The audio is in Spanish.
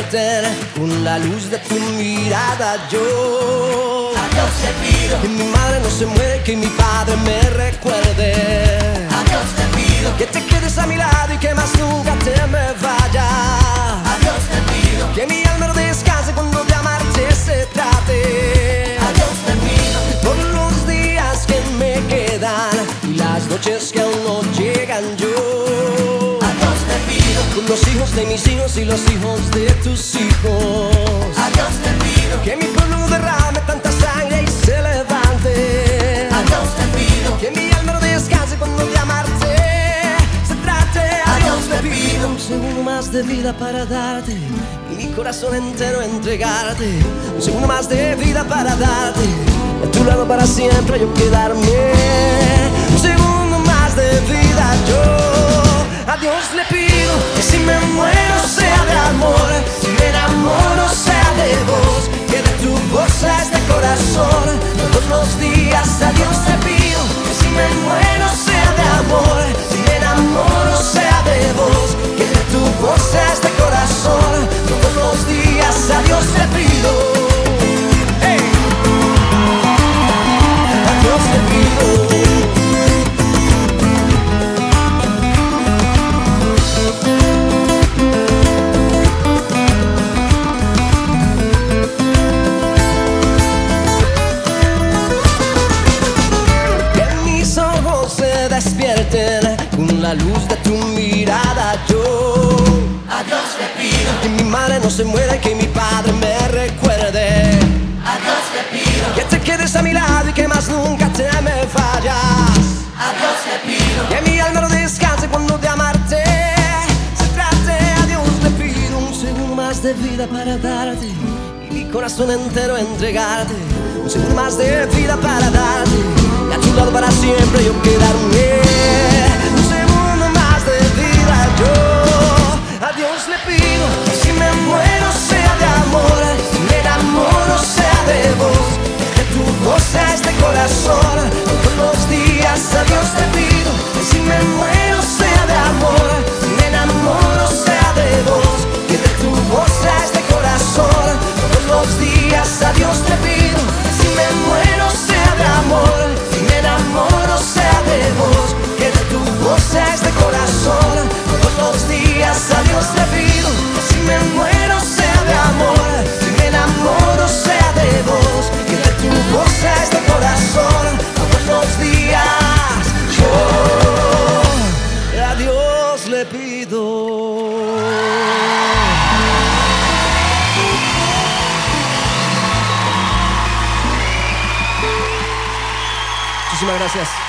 despierten con la luz de tu mirada. Yo a Dios le pido que mi madre no se muere, que mi padre me recuerde. a Dios le pido Que te quedes a mi lado y que más nunca te me vayas. a Dios le pido Que mi alma no descanse cuando de amarte se trate. a Dios le pido Por los días que me quedan y las noches que aún no llegan. Yo a Dios le pido con los hijos de mis hijos y los hijos de tus hijos. a Dios le pido Que mi pueblo derrame tanta sangre y se levante. a Dios le pido Que mi alma no descanse cuando de amarte se trate. a Dios le pido Un segundo más de vida para darte y mi corazón entero entregarte. Un segundo más de vida para darte, a tu lado para siempre yo quedarme. Un segundo más de vida yo a Dios le pido. Que si me muero sea de amor, si me enamoro sea de vos, que de tu voz sea este corazón todos los días. A Dios le pido. Que si me muero sea de amor, si me enamoro sea de vos, que de tu voz sea este corazón todos los días. A Dios le pido. Hey. A Dios le pido. Despierten con la luz de tu mirada. Yo a Dios le pido que mi madre no se muera y que mi padre me recuerde. a Dios le pido Que te quedes a mi lado y que más nunca te me vayas. a Dios le pido Que mi alma no descanse cuando de amarte se trate. A Dios le pido. Un segundo más de vida para darte y mi corazón entero entregarte. Un segundo más de vida para darte y a tu lado para siempre yo quedarme. Un segundo más de vida yo a Dios le pido. Que si me muero sea de amor, si me enamoro sea de vos, que tu voz sea este corazón todos los días. A Dios le pido. Que si me muero sea de amor, si me enamoro sea de vos, que de tu voz sea este corazón todos los días. A Dios le pido. Que si me muero sea de amor, si me enamoro sea de vos, que de tu voz sea este corazón todos los días. A Dios le pido. Que si me muero sea de amor, si me enamoro sea de vos, que de tu voz sea este corazón todos los días. Yo a Dios le pido. Muchísimas gracias.